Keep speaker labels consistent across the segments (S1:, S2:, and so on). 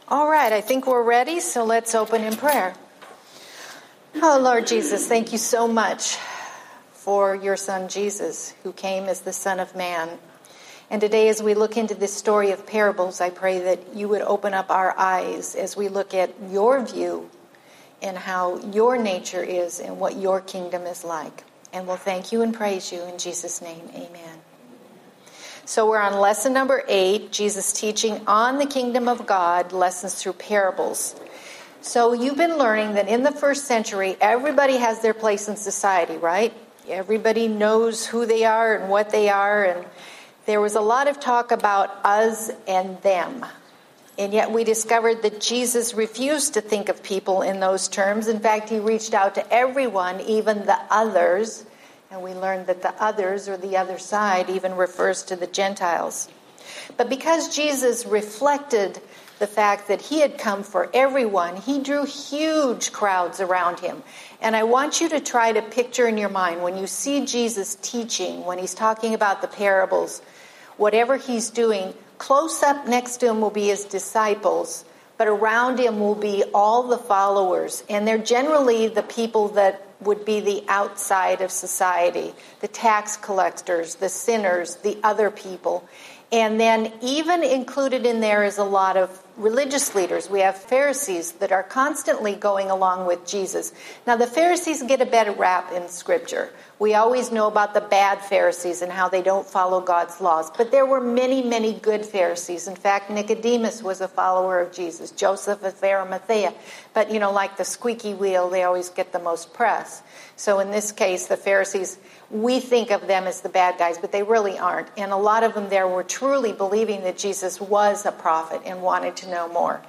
S1: All right, I think we're ready, so let's open in prayer. Oh, Lord Jesus, thank you so much for your Son Jesus, who came as the Son of Man. And today, as we look into this story of parables, I pray that you would open up our eyes as we look at your view and how your nature is and what your kingdom is like. And we'll thank you and praise you in Jesus' name. Amen. So we're on lesson number 8, Jesus teaching on the kingdom of God, lessons through parables. So you've been learning that in the first century, everybody has their place in society, right? Everybody knows who they are and what they are, and there was a lot of talk about us and them. And yet we discovered that Jesus refused to think of people in those terms. In fact, he reached out to everyone, even the others. And we learned that the others, or the other side, even refers to the Gentiles. But because Jesus reflected the fact that he had come for everyone, he drew huge crowds around him. And I want you to try to picture in your mind, when you see Jesus teaching, when he's talking about the parables, whatever he's doing, close up next to him will be his disciples, but around him will be all the followers. And they're generally the people that would be the outside of society, the tax collectors, the sinners, the other people. And then even included in there is a lot of religious leaders. We have Pharisees that are constantly going along with Jesus. Now, the Pharisees get a better rap in Scripture. We always know about the bad Pharisees and how they don't follow God's laws. But there were many, many good Pharisees. In fact, Nicodemus was a follower of Jesus. Joseph of Arimathea. But, like the squeaky wheel, they always get the most press. So in this case, the Pharisees, we think of them as the bad guys, but they really aren't. And a lot of them there were truly believing that Jesus was a prophet and wanted to know more.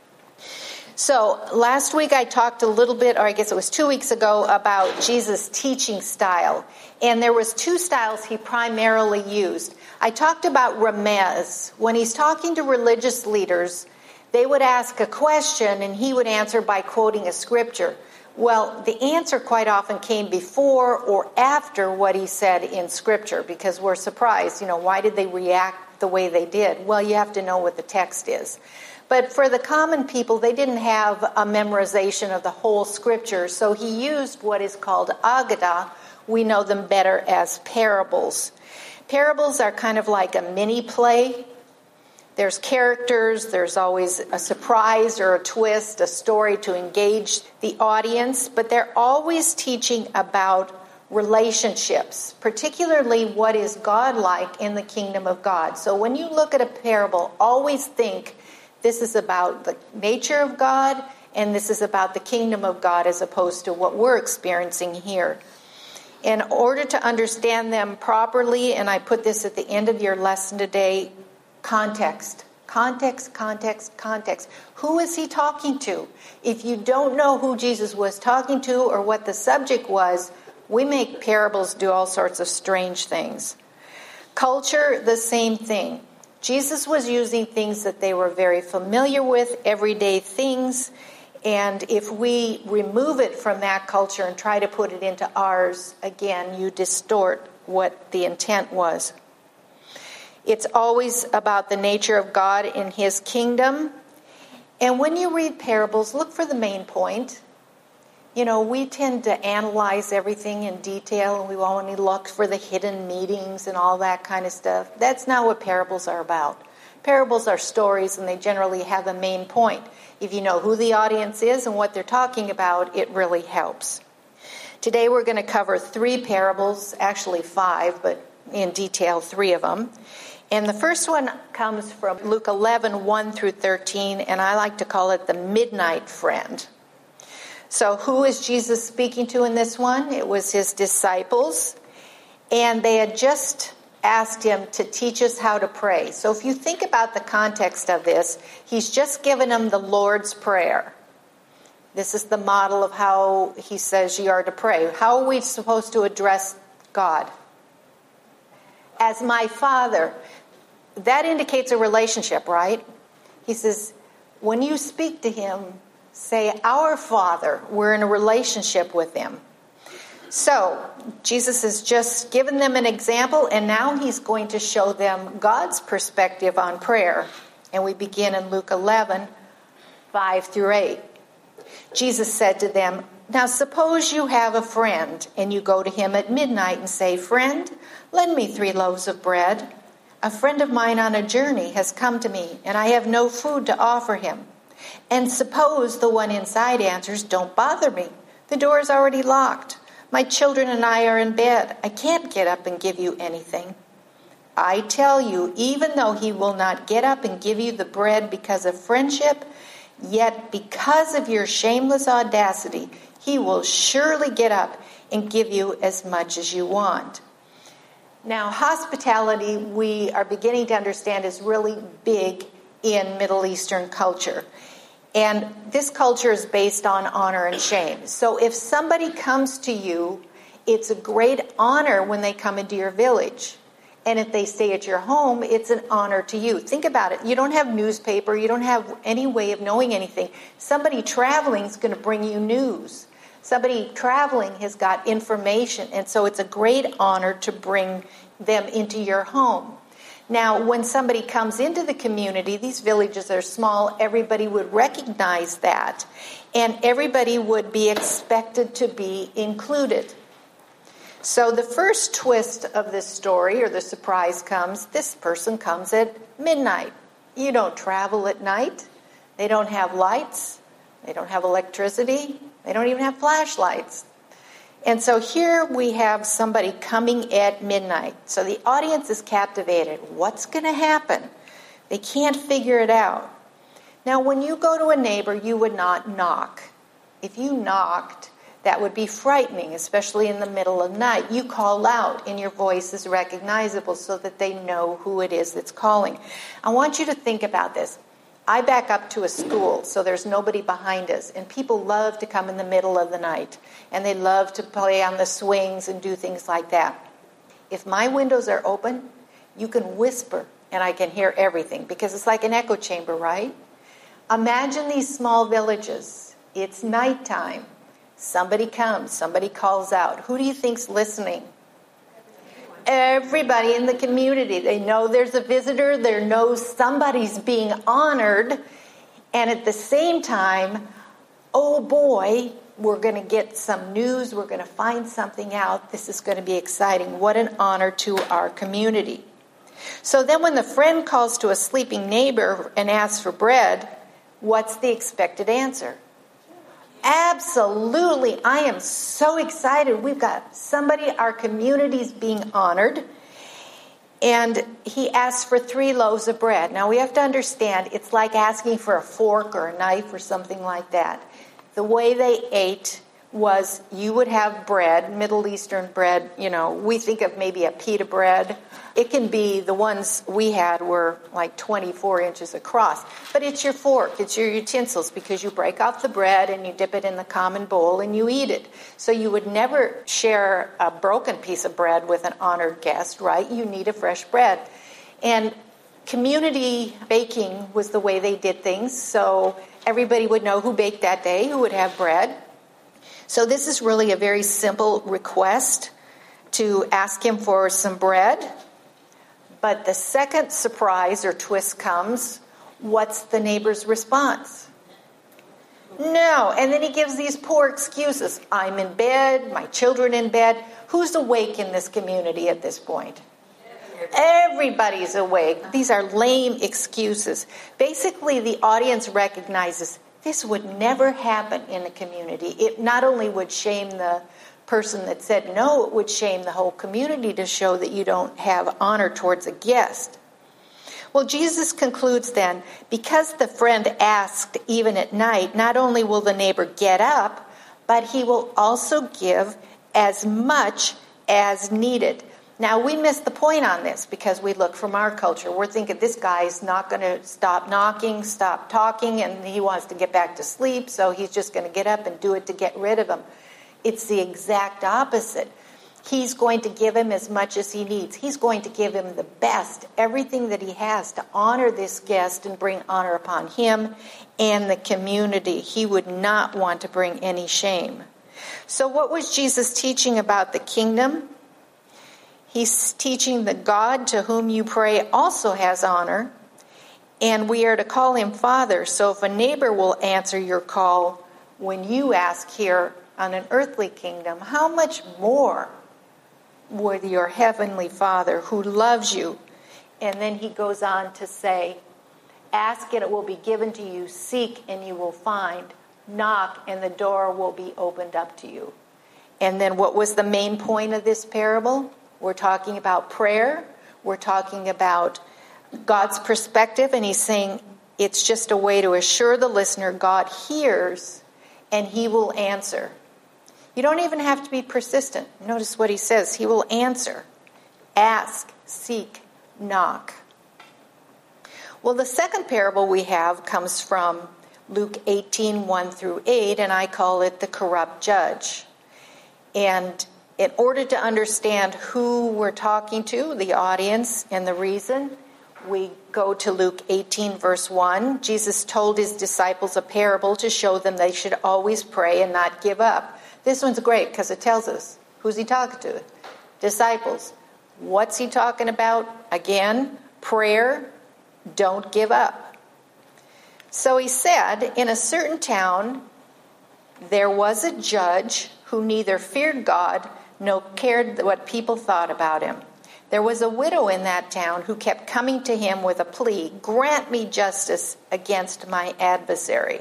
S1: So last week I talked a little bit, or I guess it was 2 weeks ago, about Jesus' teaching style. And there was 2 styles he primarily used. I talked about remez. When he's talking to religious leaders, they would ask a question and he would answer by quoting a scripture. Well, the answer quite often came before or after what he said in Scripture, because we're surprised, why did they react the way they did? Well, you have to know what the text is. But for the common people, they didn't have a memorization of the whole Scripture, so he used what is called Agadah. We know them better as parables. Parables are kind of like a mini play. There's characters, there's always a surprise or a twist, a story to engage the audience, but they're always teaching about relationships, particularly what is God-like in the kingdom of God. So when you look at a parable, always think this is about the nature of God and this is about the kingdom of God as opposed to what we're experiencing here. In order to understand them properly, and I put this at the end of your lesson today, context. Context, context, context. Who is he talking to? If you don't know who Jesus was talking to or what the subject was, we make parables do all sorts of strange things. Culture, the same thing. Jesus was using things that they were very familiar with, everyday things, and if we remove it from that culture and try to put it into ours, again, you distort what the intent was. It's always about the nature of God in his kingdom. And when you read parables, look for the main point. We tend to analyze everything in detail, and we only look for the hidden meanings and all that kind of stuff. That's not what parables are about. Parables are stories, and they generally have a main point. If you know who the audience is and what they're talking about, it really helps. Today we're going to cover 3 parables, actually 5, but in detail 3 of them. And the first one comes from Luke 11, 1 through 13, and I like to call it the midnight friend. So who is Jesus speaking to in this one? It was his disciples, and they had just asked him to teach us how to pray. So if you think about the context of this, he's just given them the Lord's Prayer. This is the model of how he says you are to pray. How are we supposed to address God? As my Father. That indicates a relationship, right? He says, when you speak to him, say, our Father. We're in a relationship with him. So, Jesus has just given them an example, and now he's going to show them God's perspective on prayer. And we begin in Luke 11, 5 through 8. Jesus said to them, "Now suppose you have a friend, and you go to him at midnight and say, 'Friend, lend me 3 loaves of bread. A friend of mine on a journey has come to me, and I have no food to offer him.' And suppose the one inside answers, 'Don't bother me. The door is already locked. My children and I are in bed. I can't get up and give you anything.' I tell you, even though he will not get up and give you the bread because of friendship, yet because of your shameless audacity, he will surely get up and give you as much as you want." Now, hospitality, we are beginning to understand, is really big in Middle Eastern culture. And this culture is based on honor and shame. So if somebody comes to you, it's a great honor when they come into your village. And if they stay at your home, it's an honor to you. Think about it. You don't have newspaper. You don't have any way of knowing anything. Somebody traveling is going to bring you news. Somebody traveling has got information. And so it's a great honor to bring them into your home. Now, when somebody comes into the community, these villages are small, everybody would recognize that. And everybody would be expected to be included. So the first twist of this story, or the surprise, comes, this person comes at midnight. You don't travel at night. They don't have lights. They don't have electricity. They don't even have flashlights. And so here we have somebody coming at midnight. So the audience is captivated. What's going to happen? They can't figure it out. Now, when you go to a neighbor, you would not knock. If you knocked, that would be frightening, especially in the middle of the night. You call out, and your voice is recognizable so that they know who it is that's calling. I want you to think about this. I back up to a school, so there's nobody behind us. And people love to come in the middle of the night. And they love to play on the swings and do things like that. If my windows are open, you can whisper, and I can hear everything. Because it's like an echo chamber, right? Imagine these small villages. It's nighttime. Somebody comes. Somebody calls out. Who do you think's listening? Everybody in the community. They know there's a visitor. They know somebody's being honored. And at the same time, oh boy, we're going to get some news. We're going to find something out. This is going to be exciting. What an honor to our community. So then when the friend calls to a sleeping neighbor and asks for bread, what's the expected answer? Absolutely. I am so excited. We've got somebody, our community's being honored. And he asks for 3 loaves of bread. Now we have to understand, it's like asking for a fork or a knife or something like that. The way they ate was you would have bread, Middle Eastern bread, we think of maybe a pita bread. It can be, the ones we had were like 24 inches across. But it's your fork, it's your utensils, because you break off the bread and you dip it in the common bowl and you eat it. So you would never share a broken piece of bread with an honored guest, right? You need a fresh bread. And community baking was the way they did things. So everybody would know who baked that day, who would have bread. So this is really a very simple request to ask him for some bread. But the second surprise or twist comes. What's the neighbor's response? No. And then he gives these poor excuses. I'm in bed, my children in bed. Who's awake in this community at this point? Everybody's awake. These are lame excuses. Basically, the audience recognizes this would never happen in a community. It not only would shame the person that said no, it would shame the whole community to show that you don't have honor towards a guest. Well, Jesus concludes then, because the friend asked even at night, not only will the neighbor get up, but he will also give as much as needed. Now, we miss the point on this because we look from our culture. We're thinking this guy's not going to stop knocking, stop talking, and he wants to get back to sleep, so he's just going to get up and do it to get rid of him. It's the exact opposite. He's going to give him as much as he needs. He's going to give him the best, everything that he has to honor this guest and bring honor upon him and the community. He would not want to bring any shame. So what was Jesus teaching about the kingdom? He's teaching that God to whom you pray also has honor, And we are to call him Father. So if a neighbor will answer your call when you ask here on an earthly kingdom, how much more with your heavenly Father who loves you? And then he goes on to say, ask and it will be given to you. Seek and you will find. Knock and the door will be opened up to you. And then what was the main point of this parable? We're talking about prayer. We're talking about God's perspective. And he's saying it's just a way to assure the listener God hears and he will answer. You don't even have to be persistent. Notice what he says. He will answer. Ask, seek, knock. Well, the second parable we have comes from Luke 18, 1 through 8, and I call it the corrupt judge. And in order to understand who we're talking to, the audience, and the reason, we go to Luke 18, verse 1. Jesus told his disciples a parable to show them they should always pray and not give up. This one's great because it tells us who's he talking to. Disciples. What's he talking about? Again, prayer. Don't give up. So he said, in a certain town, there was a judge who neither feared God nor cared what people thought about him. There was a widow in that town who kept coming to him with a plea, grant me justice against my adversary.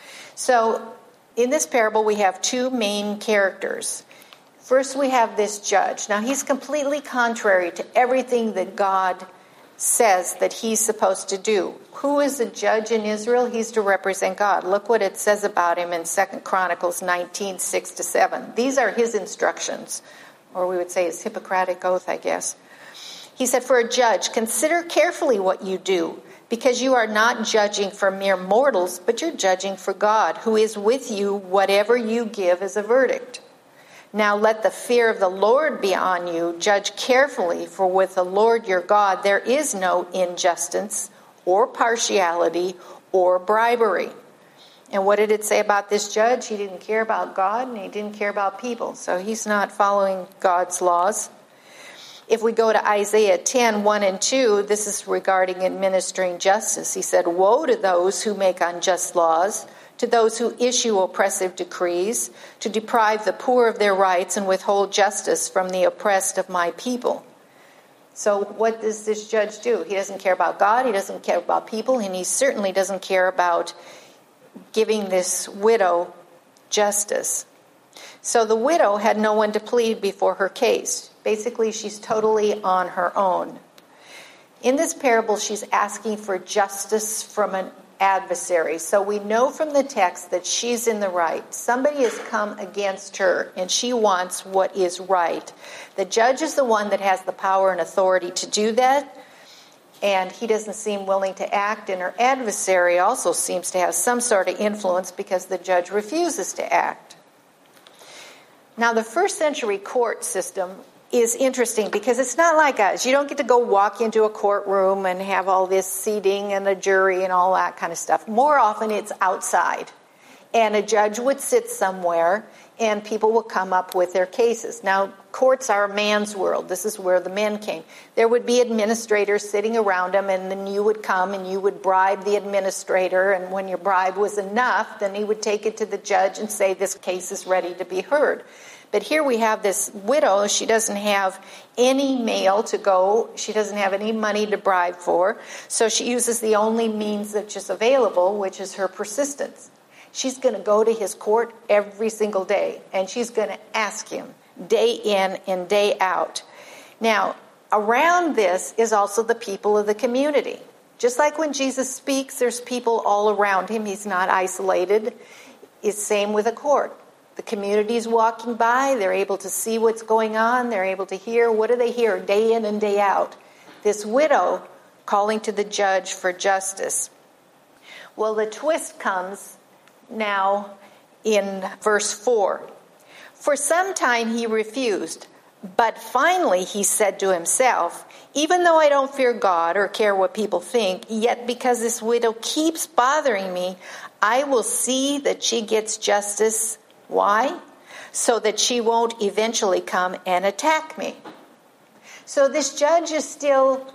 S1: So in this parable, we have two main characters. First, we have this judge. Now, he's completely contrary to everything that God says that he's supposed to do. Who is a judge in Israel? He's to represent God. Look what it says about him in 2 Chronicles 19, 6-7. These are his instructions, or we would say his Hippocratic oath, I guess. He said, for a judge, consider carefully what you do, because you are not judging for mere mortals, but you're judging for God, who is with you whatever you give as a verdict. Now let the fear of the Lord be on you. Judge carefully, for with the Lord your God there is no injustice or partiality or bribery. And what did it say about this judge? He didn't care about God and he didn't care about people. So he's not following God's laws. If we go to Isaiah 10, 1 and 2, this is regarding administering justice. He said, woe to those who make unjust laws, to those who issue oppressive decrees, to deprive the poor of their rights and withhold justice from the oppressed of my people. So what does this judge do? He doesn't care about God, he doesn't care about people, and he certainly doesn't care about giving this widow justice. So the widow had no one to plead before her case. Basically, she's totally on her own. In this parable, she's asking for justice from an adversary. So we know from the text that she's in the right. Somebody has come against her and she wants what is right. The judge is the one that has the power and authority to do that, and he doesn't seem willing to act, and her adversary also seems to have some sort of influence because the judge refuses to act. Now, the first century court system is interesting because it's not like us. You don't get to go walk into a courtroom and have all this seating and a jury and all that kind of stuff. More often it's outside. And a judge would sit somewhere and people will come up with their cases. Now, courts are a man's world. This is where the men came. There would be administrators sitting around them, and then you would come and you would bribe the administrator, and when your bribe was enough, then he would take it to the judge and say, this case is ready to be heard. But here we have this widow. She doesn't have any mail to go. She doesn't have any money to bribe for. So she uses the only means that's just available, which is her persistence. She's going to go to his court every single day, and she's going to ask him day in and day out. Now, around this is also the people of the community. Just like when Jesus speaks, there's people all around him. He's not isolated. It's same with a court. The community's walking by. They're able to see what's going on. They're able to hear. What do they hear day in and day out? This widow calling to the judge for justice. Well, the twist comes now in verse 4. For some time he refused, but finally he said to himself, even though I don't fear God or care what people think, yet because this widow keeps bothering me, I will see that she gets justice. Why? So that she won't eventually come and attack me. So this judge is still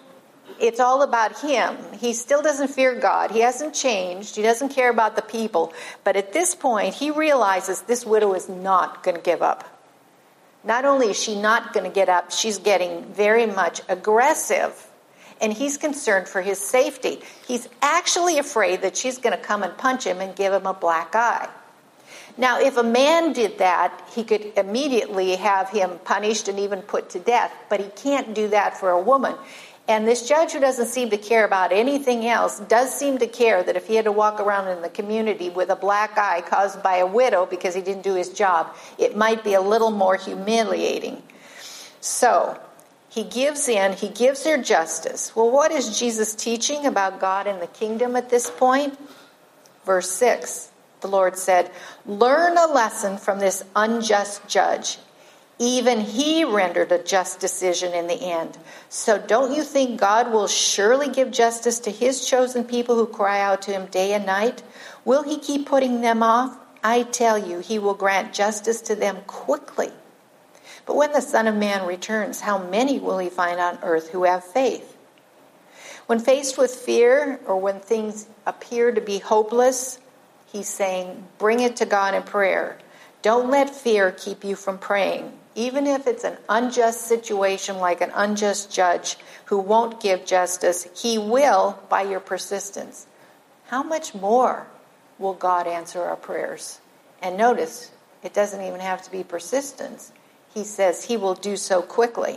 S1: It's all about him. He still doesn't fear God. He hasn't changed. He doesn't care about the people. But at this point, he realizes this widow is not going to give up. Not only is she not going to get up, she's getting very much aggressive. And he's concerned for his safety. He's actually afraid that she's going to come and punch him and give him a black eye. Now, if a man did that, he could immediately have him punished and even put to death. But he can't do that for a woman. And this judge, who doesn't seem to care about anything else, does seem to care that if he had to walk around in the community with a black eye caused by a widow because he didn't do his job, it might be a little more humiliating. So he gives in, he gives her justice. Well, what is Jesus teaching about God and the kingdom at this point? Verse 6, the Lord said, "Learn a lesson from this unjust judge. Even he rendered a just decision in the end. So don't you think God will surely give justice to his chosen people who cry out to him day and night? Will he keep putting them off? I tell you, he will grant justice to them quickly. But when the Son of Man returns, how many will he find on earth who have faith?" When faced with fear or when things appear to be hopeless, he's saying, bring it to God in prayer. Don't let fear keep you from praying. Even if it's an unjust situation like an unjust judge who won't give justice, he will by your persistence. How much more will God answer our prayers? And notice, it doesn't even have to be persistence. He says he will do so quickly.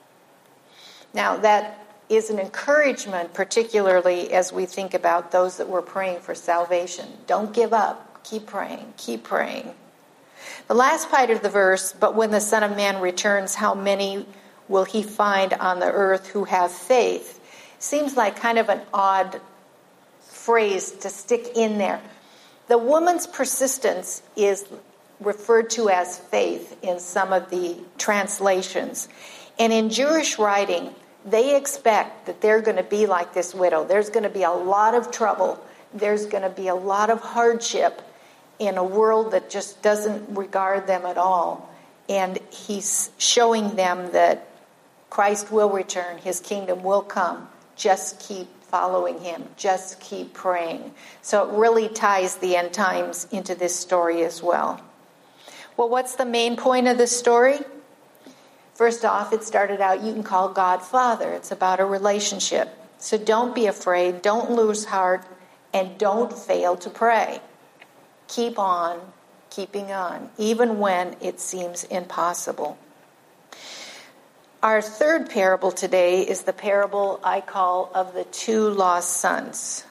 S1: Now, that is an encouragement, particularly as we think about those that we're praying for salvation. Don't give up. Keep praying. Keep praying. The last part of the verse, "But when the Son of Man returns, how many will he find on the earth who have faith?" seems like kind of an odd phrase to stick in there. The woman's persistence is referred to as faith in some of the translations. And in Jewish writing, they expect that they're going to be like this widow. There's going to be a lot of trouble. There's going to be a lot of hardship in a world that just doesn't regard them at all. And he's showing them that Christ will return. His kingdom will come. Just keep following him. Just keep praying. So it really ties the end times into this story as well. Well, what's the main point of this story? First off, it started out, you can call God Father. It's about a relationship. So don't be afraid. Don't lose heart. And don't fail to pray. Keep on keeping on, even when it seems impossible. Our third parable today is the parable I call of the two lost sons.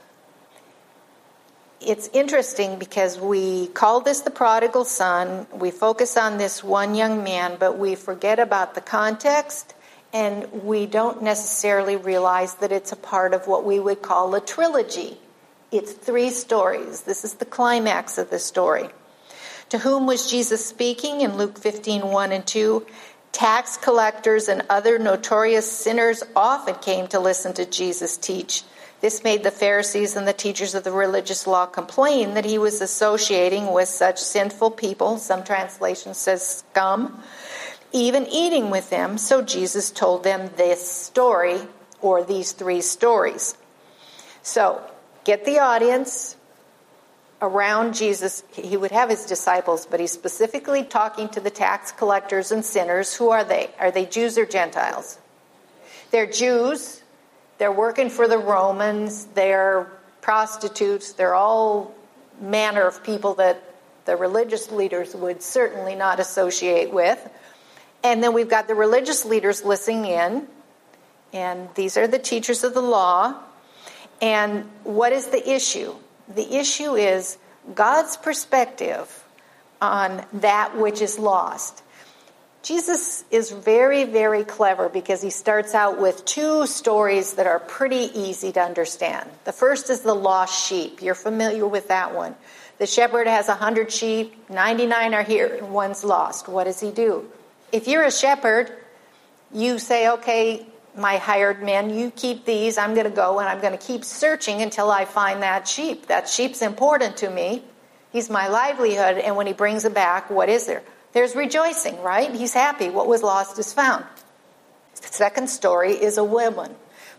S1: It's interesting because we call this the prodigal son. We focus on this one young man, but we forget about the context, and we don't necessarily realize that it's a part of what we would call a trilogy. It's 3 stories. This is the climax of the story. To whom was Jesus speaking in Luke 15:1 and 2? Tax collectors and other notorious sinners often came to listen to Jesus teach. This made the Pharisees and the teachers of the religious law complain that he was associating with such sinful people. Some translation says scum, even eating with them. So Jesus told them this story, or these 3 stories. So, get the audience around Jesus. He would have his disciples, but he's specifically talking to the tax collectors and sinners. Who are they? Are they Jews or Gentiles? They're Jews. They're working for the Romans. They're prostitutes. They're all manner of people that the religious leaders would certainly not associate with. And then we've got the religious leaders listening in. And these are the teachers of the law. And what is the issue? The issue is God's perspective on that which is lost. Jesus is very, very clever because he starts out with 2 stories that are pretty easy to understand. The first is the lost sheep. You're familiar with that one. The shepherd has 100 sheep, 99 are here, and one's lost. What does he do? If you're a shepherd, you say, okay, my hired men, you keep these. I'm going to go and I'm going to keep searching until I find that sheep. That sheep's important to me. He's my livelihood. And when he brings it back, what is there? There's rejoicing, right? He's happy. What was lost is found. The second story is a woman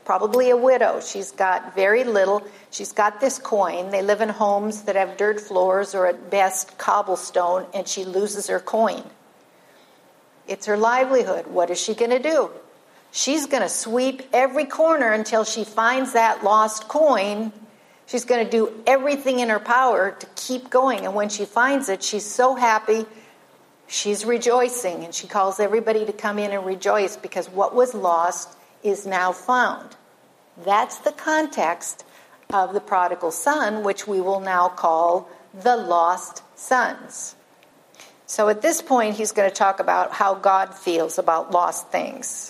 S1: probably a widow. She's got very little. She's got this coin. They live in homes that have dirt floors or at best cobblestone, and she loses her coin. It's her livelihood. What is she going to do? She's going to sweep every corner until she finds that lost coin. She's going to do everything in her power to keep going. And when she finds it, she's so happy. She's rejoicing. And she calls everybody to come in and rejoice because what was lost is now found. That's the context of the prodigal son, which we will now call the lost sons. So at this point, he's going to talk about how God feels about lost things.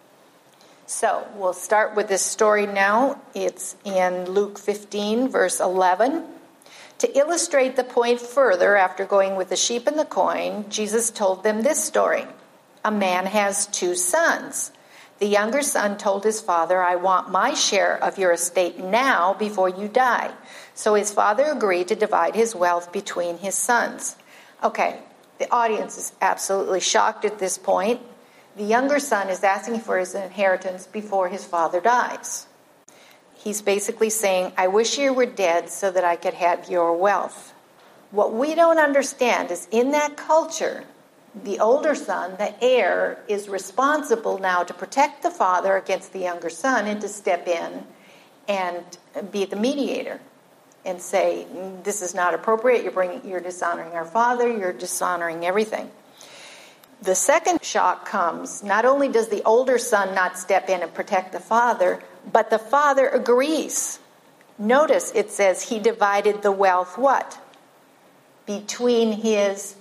S1: So we'll start with this story now. It's in Luke 15, verse 11. To illustrate the point further, after going with the sheep and the coin, Jesus told them this story. A man has 2 sons. The younger son told his father, I want my share of your estate now before you die. So his father agreed to divide his wealth between his sons. Okay, the audience is absolutely shocked at this point. The younger son is asking for his inheritance before his father dies. He's basically saying, I wish you were dead so that I could have your wealth. What we don't understand is in that culture, the older son, the heir, is responsible now to protect the father against the younger son and to step in and be the mediator and say, this is not appropriate, you're dishonoring our father, you're dishonoring everything. The second shock comes, not only does the older son not step in and protect the father, but the father agrees. Notice it says he divided the wealth what? Between his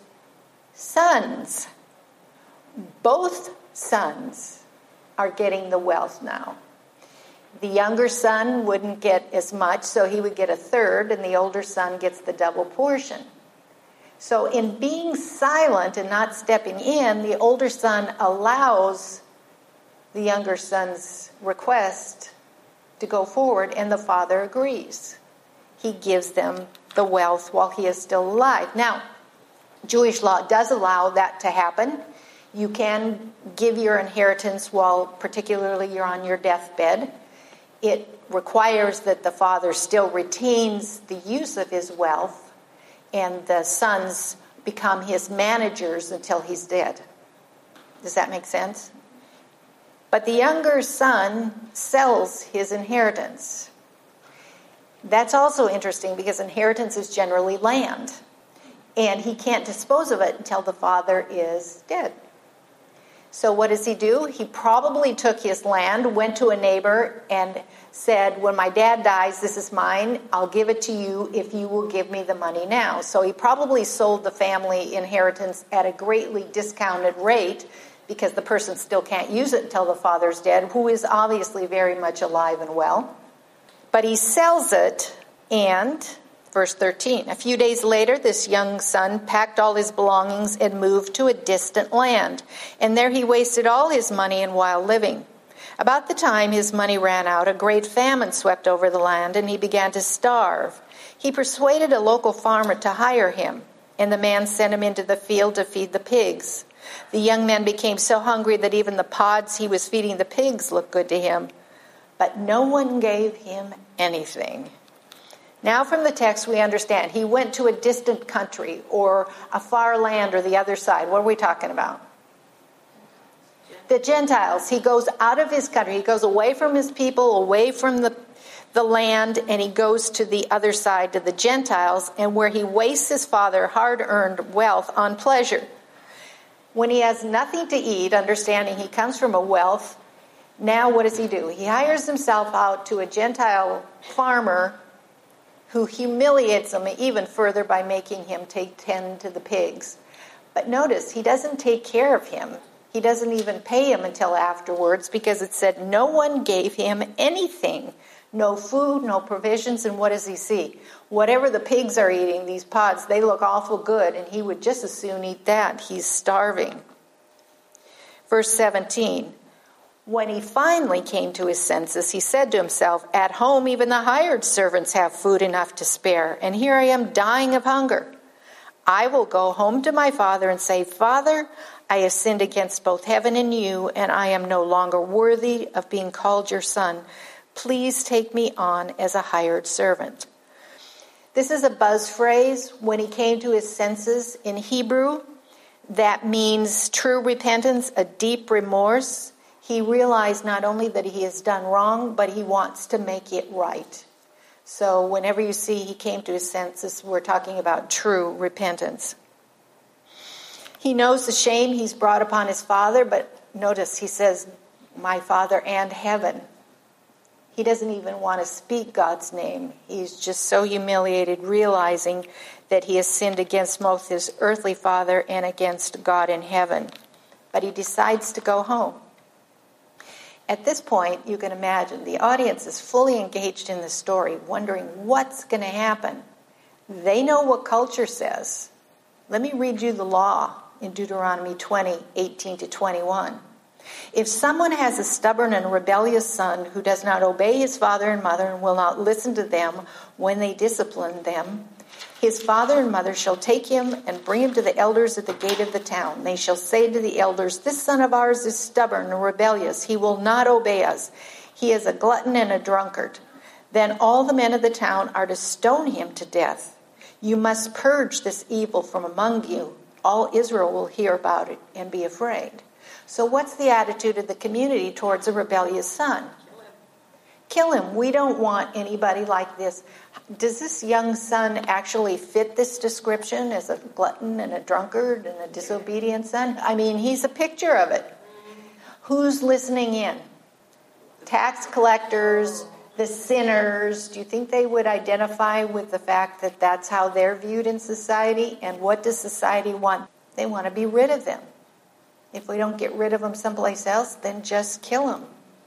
S1: sons. Both sons are getting the wealth now. The younger son wouldn't get as much, so he would get a third, and the older son gets the double portion. So in being silent and not stepping in, the older son allows the younger son's request to go forward, and the father agrees. He gives them the wealth while he is still alive. Now, Jewish law does allow that to happen. You can give your inheritance while particularly you're on your deathbed. It requires that the father still retains the use of his wealth, and the sons become his managers until he's dead. Does that make sense? But the younger son sells his inheritance. That's also interesting because inheritance is generally land. And he can't dispose of it until the father is dead. So what does he do? He probably took his land, went to a neighbor, and said, when my dad dies, this is mine. I'll give it to you if you will give me the money now. So he probably sold the family inheritance at a greatly discounted rate because the person still can't use it until the father's dead, who is obviously very much alive and well. But he sells it, and verse 13, a few days later, this young son packed all his belongings and moved to a distant land. And there he wasted all his money in wild living. About the time his money ran out, a great famine swept over the land, and he began to starve. He persuaded a local farmer to hire him, and the man sent him into the field to feed the pigs. The young man became so hungry that even the pods he was feeding the pigs looked good to him. But no one gave him anything. Now from the text we understand he went to a distant country or a far land or the other side. What are we talking about? The Gentiles. He goes out of his country. He goes away from his people, away from the land, and he goes to the other side, to the Gentiles, and where he wastes his father hard-earned wealth on pleasure. When he has nothing to eat, understanding he comes from a wealth, now what does he do? He hires himself out to a Gentile farmer who humiliates him even further by making him tend to the pigs. But notice, he doesn't take care of him. He doesn't even pay him until afterwards because it said no one gave him anything. No food, no provisions, and what does he see? Whatever the pigs are eating, these pods, they look awful good, and he would just as soon eat that. He's starving. Verse 17, when he finally came to his senses, he said to himself, at home even the hired servants have food enough to spare, and here I am dying of hunger. I will go home to my father and say, Father, I have sinned against both heaven and you, and I am no longer worthy of being called your son. Please take me on as a hired servant. This is a buzz phrase. When he came to his senses in Hebrew, that means true repentance, a deep remorse. He realized not only that he has done wrong, but he wants to make it right. So whenever you see he came to his senses, we're talking about true repentance. He knows the shame he's brought upon his father, but notice he says, my father and heaven. He doesn't even want to speak God's name. He's just so humiliated, realizing that he has sinned against both his earthly father and against God in heaven. But he decides to go home. At this point, you can imagine, the audience is fully engaged in the story, wondering what's going to happen. They know what culture says. Let me read you the law in Deuteronomy 20:18-21. If someone has a stubborn and rebellious son who does not obey his father and mother and will not listen to them when they discipline them, his father and mother shall take him and bring him to the elders at the gate of the town. They shall say to the elders, this son of ours is stubborn and rebellious. He will not obey us. He is a glutton and a drunkard. Then all the men of the town are to stone him to death. You must purge this evil from among you. All Israel will hear about it and be afraid. So what's the attitude of the community towards a rebellious son? Kill him. We don't want anybody like this. Does this young son actually fit this description as a glutton and a drunkard and a disobedient son? I mean, he's a picture of it. Who's listening in? Tax collectors, the sinners. Do you think they would identify with the fact that that's how they're viewed in society? And what does society want? They want to be rid of them. If we don't get rid of them someplace else, then just kill them.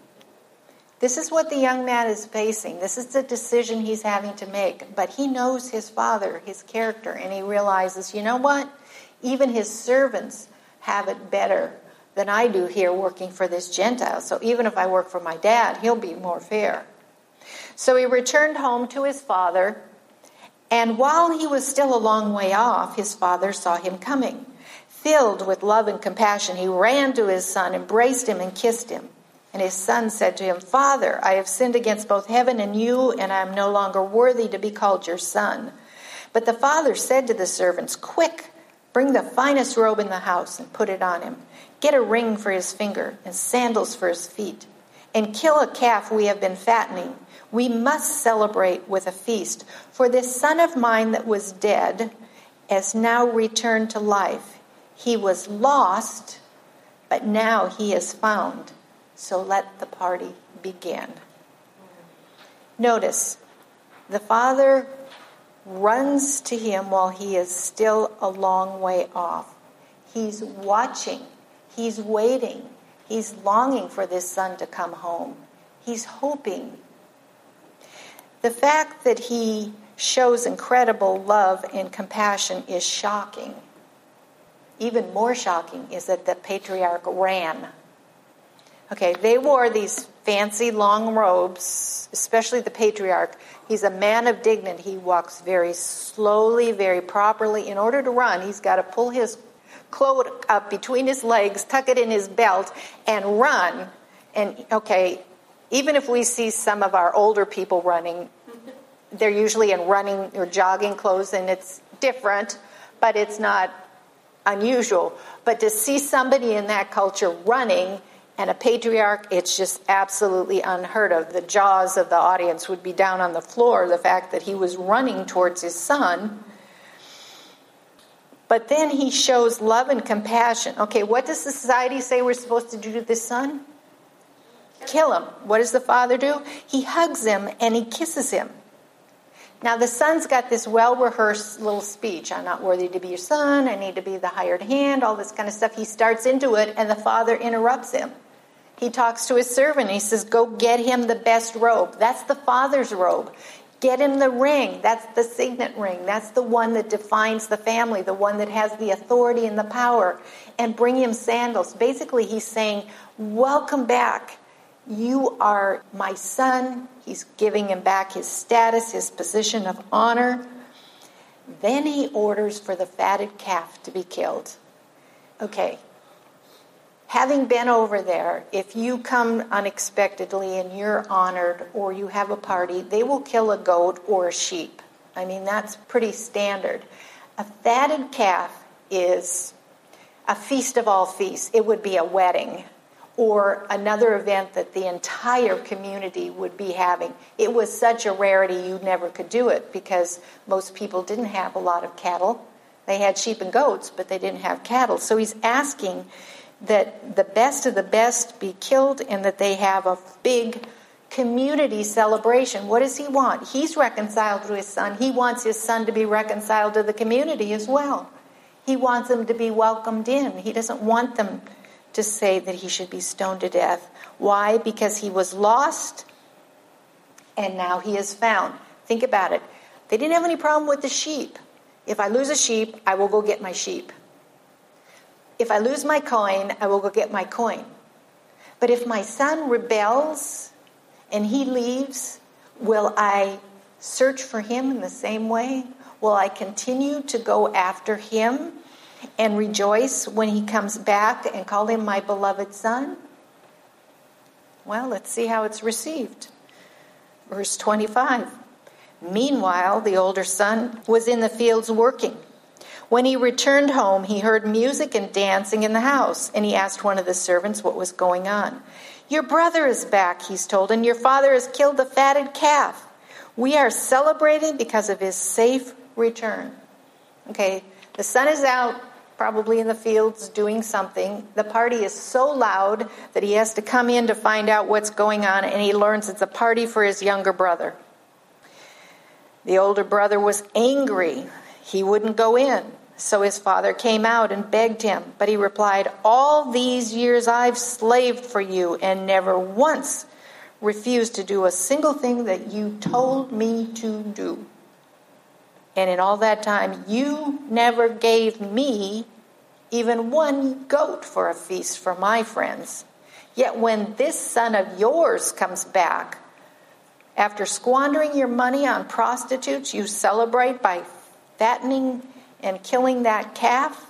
S1: This is what the young man is facing. This is the decision he's having to make. But he knows his father, his character, and he realizes, you know what? Even his servants have it better than I do here working for this Gentile. So even if I work for my dad, he'll be more fair. So he returned home to his father, and while he was still a long way off, his father saw him coming. Filled with love and compassion, he ran to his son, embraced him, and kissed him. And his son said to him, Father, I have sinned against both heaven and you, and I am no longer worthy to be called your son. But the father said to the servants, Quick, bring the finest robe in the house and put it on him. Get a ring for his finger and sandals for his feet. And kill a calf we have been fattening. We must celebrate with a feast. For this son of mine that was dead has now returned to life. He was lost, but now he is found. So let the party begin. Notice, the father runs to him while he is still a long way off. He's watching. He's waiting. He's longing for this son to come home. He's hoping. The fact that he shows incredible love and compassion is shocking. Even more shocking is that the patriarch ran. Okay, they wore these fancy long robes, especially the patriarch. He's a man of dignity. He walks very slowly, very properly. In order to run, he's got to pull his cloak up between his legs, tuck it in his belt, and run. And, okay, even if we see some of our older people running, they're usually in running or jogging clothes, and it's different, but it's not unusual. But to see somebody in that culture running and a patriarch, it's just absolutely unheard of. The jaws of the audience would be down on the floor, the fact that he was running towards his son. But then he shows love and compassion. Okay, what does society say we're supposed to do to this son? Kill him. What does the father do? He hugs him and he kisses him. Now, the son's got this well-rehearsed little speech. I'm not worthy to be your son. I need to be the hired hand, all this kind of stuff. He starts into it, and the father interrupts him. He talks to his servant. He says, go get him the best robe. That's the father's robe. Get him the ring. That's the signet ring. That's the one that defines the family, the one that has the authority and the power. And bring him sandals. Basically, he's saying, welcome back. You are my son. He's giving him back his status, his position of honor. Then he orders for the fatted calf to be killed. Okay, Having been over there, if you come unexpectedly and you're honored or you have a party, they will kill a goat or a sheep. I mean, that's pretty standard. A fatted calf is a feast of all feasts. It would be a wedding or another event that the entire community would be having. It was such a rarity you never could do it because most people didn't have a lot of cattle. They had sheep and goats, but they didn't have cattle. So he's asking that the best of the best be killed and that they have a big community celebration. What does he want? He's reconciled to his son. He wants his son to be reconciled to the community as well. He wants them to be welcomed in. He doesn't want them to say that he should be stoned to death. Why? Because he was lost and now he is found. Think about it. They didn't have any problem with the sheep. If I lose a sheep, I will go get my sheep. If I lose my coin, I will go get my coin. But if my son rebels and he leaves, will I search for him in the same way? Will I continue to go after him and rejoice when he comes back and call him my beloved son? Well, let's see how it's received. Verse 25. Meanwhile, the older son was in the fields working. When he returned home, he heard music and dancing in the house, and he asked one of the servants what was going on. Your brother is back, he's told, and your father has killed the fatted calf. We are celebrating because of his safe return. Okay, the son is out, probably in the fields doing something. The party is so loud that he has to come in to find out what's going on, and he learns it's a party for his younger brother. The older brother was angry. He wouldn't go in. So his father came out and begged him. But he replied, all these years I've slaved for you and never once refused to do a single thing that you told me to do. And in all that time, you never gave me even one goat for a feast for my friends. Yet when this son of yours comes back, after squandering your money on prostitutes, you celebrate by fattening and killing that calf.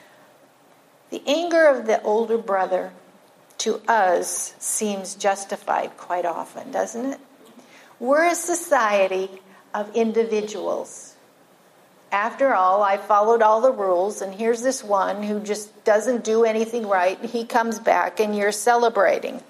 S1: The anger of the older brother to us seems justified quite often, doesn't it? We're a society of individuals. After all, I followed all the rules, and here's this one who just doesn't do anything right. He comes back, and you're celebrating.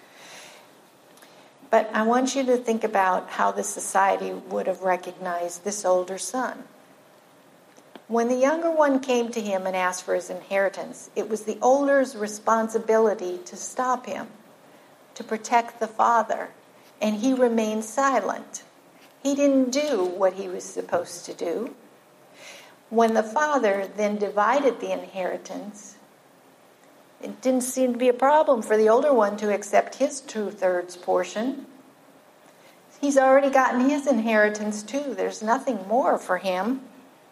S1: But I want you to think about how the society would have recognized this older son. When the younger one came to him and asked for his inheritance, it was the older's responsibility to stop him, to protect the father, and he remained silent. He didn't do what he was supposed to do. When the father then divided the inheritance, it didn't seem to be a problem for the older one to accept his 2/3 portion. He's already gotten his inheritance too. There's nothing more for him.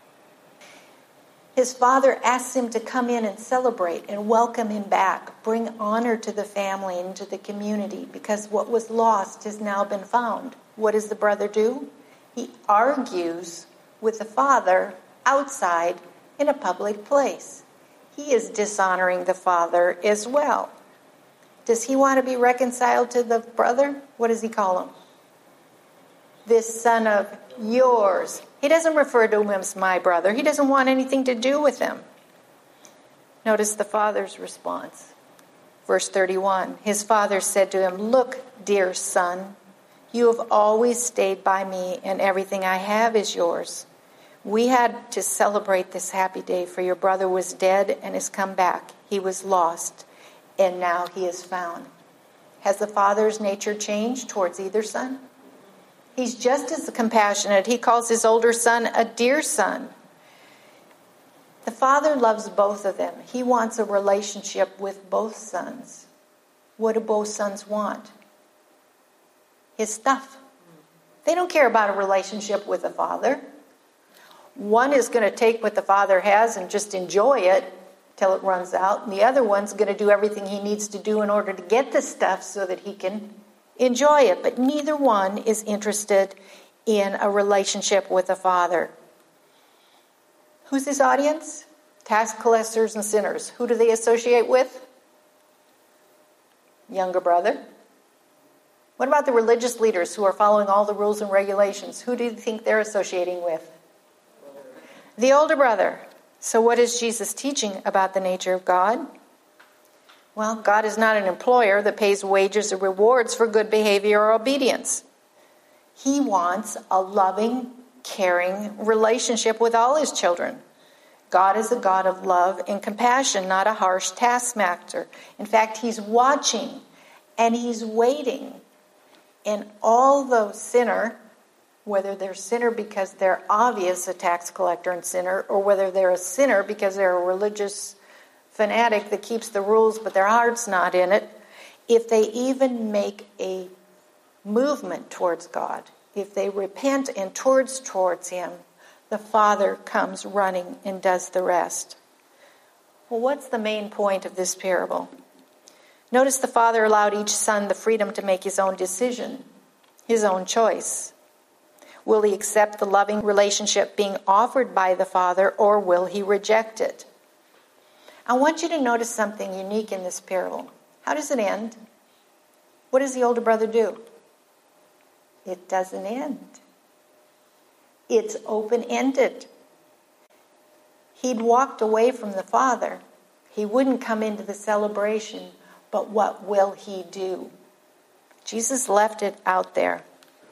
S1: His father asks him to come in and celebrate and welcome him back, bring honor to the family and to the community, because what was lost has now been found. What does the brother do? He argues with the father outside in a public place. He is dishonoring the father as well. Does he want to be reconciled to the brother? What does he call him? This son of yours. He doesn't refer to him as my brother. He doesn't want anything to do with him. Notice the father's response. Verse 31. His father said to him, look, dear son, you have always stayed by me, and everything I have is yours. We had to celebrate this happy day, for your brother was dead and has come back. He was lost, and now he is found. Has the father's nature changed towards either son? He's just as compassionate. He calls his older son a dear son. The father loves both of them. He wants a relationship with both sons. What do both sons want? His stuff. They don't care about a relationship with the father. One is going to take what the father has and just enjoy it till it runs out. And the other one's going to do everything he needs to do in order to get the stuff so that he can enjoy it. But neither one is interested in a relationship with the father. Who's his audience? Tax collectors and sinners. Who do they associate with? Younger brother. What about the religious leaders who are following all the rules and regulations? Who do you think they're associating with? The older brother. So what is Jesus teaching about the nature of God? Well, God is not an employer that pays wages or rewards for good behavior or obedience. He wants a loving, caring relationship with all his children. God is a God of love and compassion, not a harsh taskmaster. In fact, he's watching and he's waiting. And all those sinner, whether they're sinner because they're obvious a tax collector and sinner, or whether they're a sinner because they're a religious fanatic that keeps the rules but their heart's not in it, if they even make a movement towards God, if they repent and towards him, the Father comes running and does the rest. Well, what's the main point of this parable? Notice the Father allowed each son the freedom to make his own decision, his own choice. Will he accept the loving relationship being offered by the Father, or will he reject it? I want you to notice something unique in this parable. How does it end? What does the older brother do? It doesn't end. It's open-ended. He'd walked away from the Father. He wouldn't come into the celebration, but what will he do? Jesus left it out there.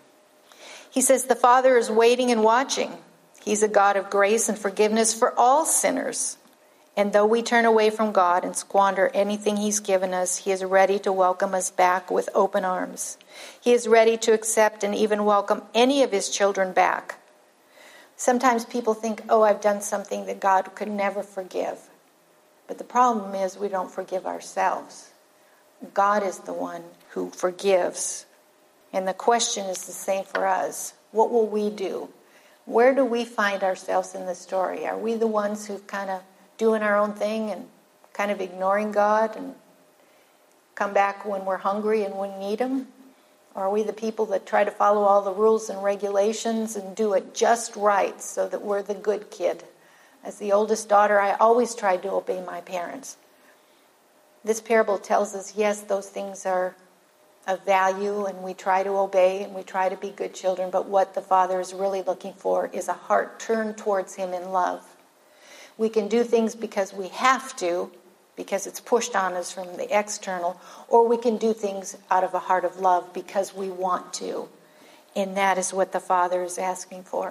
S1: He says the Father is waiting and watching. He's a God of grace and forgiveness for all sinners. And though we turn away from God and squander anything he's given us, he is ready to welcome us back with open arms. He is ready to accept and even welcome any of his children back. Sometimes people think, I've done something that God could never forgive. But the problem is we don't forgive ourselves. God is the one who forgives. And the question is the same for us. What will we do? Where do we find ourselves in the story? Are we the ones who kind of doing our own thing and kind of ignoring God and come back when we're hungry and we need him? Or are we the people that try to follow all the rules and regulations and do it just right so that we're the good kid? As the oldest daughter, I always tried to obey my parents. This parable tells us, yes, those things are of value and we try to obey and we try to be good children, but what the Father is really looking for is a heart turned towards him in love. We can do things because we have to, because it's pushed on us from the external, or we can do things out of a heart of love because we want to. And that is what the Father is asking for.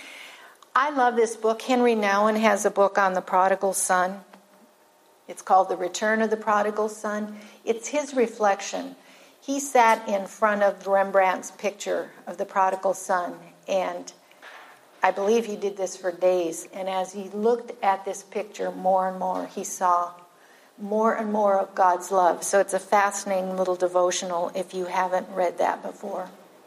S1: I love this book. Henry Nouwen has a book on the prodigal son. It's called The Return of the Prodigal Son. It's his reflection. He sat in front of Rembrandt's picture of the prodigal son, and I believe he did this for days. And as he looked at this picture more and more, he saw more and more of God's love. So it's a fascinating little devotional if you haven't read that before.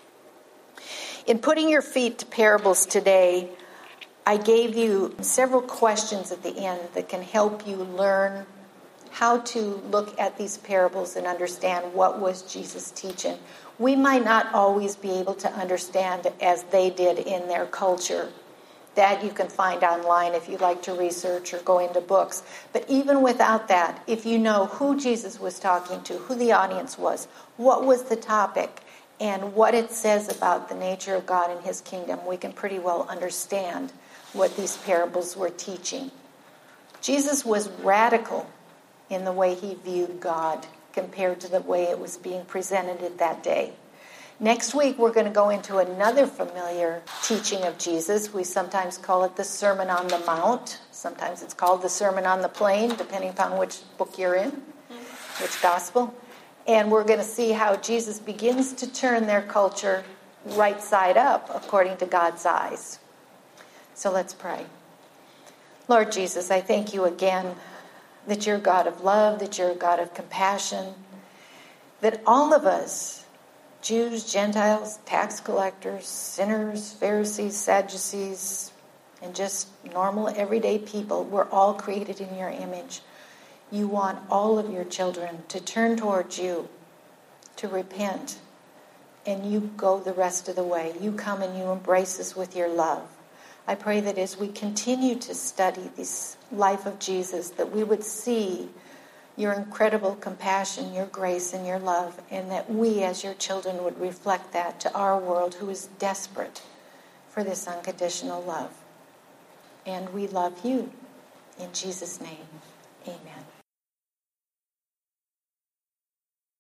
S1: In putting your feet to parables today, I gave you several questions at the end that can help you learn how to look at these parables and understand what was Jesus teaching. We might not always be able to understand as they did in their culture. That you can find online if you like to research or go into books. But even without that, if you know who Jesus was talking to, who the audience was, what was the topic, and what it says about the nature of God and his kingdom, we can pretty well understand what these parables were teaching. Jesus was radical in the way he viewed God compared to the way it was being presented at that day. Next week, we're going to go into another familiar teaching of Jesus. We sometimes call it the Sermon on the Mount. Sometimes it's called the Sermon on the Plain, depending upon which book you're in, which gospel. And we're going to see how Jesus begins to turn their culture right side up according to God's eyes. So let's pray. Lord Jesus, I thank you again that you're a God of love, that you're a God of compassion, that all of us, Jews, Gentiles, tax collectors, sinners, Pharisees, Sadducees, and just normal everyday people, we're all created in your image. You want all of your children to turn towards you, to repent, and you go the rest of the way. You come and you embrace us with your love. I pray that as we continue to study this life of Jesus, that we would see your incredible compassion, your grace, and your love, and that we as your children would reflect that to our world who is desperate for this unconditional love. And we love you. In Jesus' name, amen.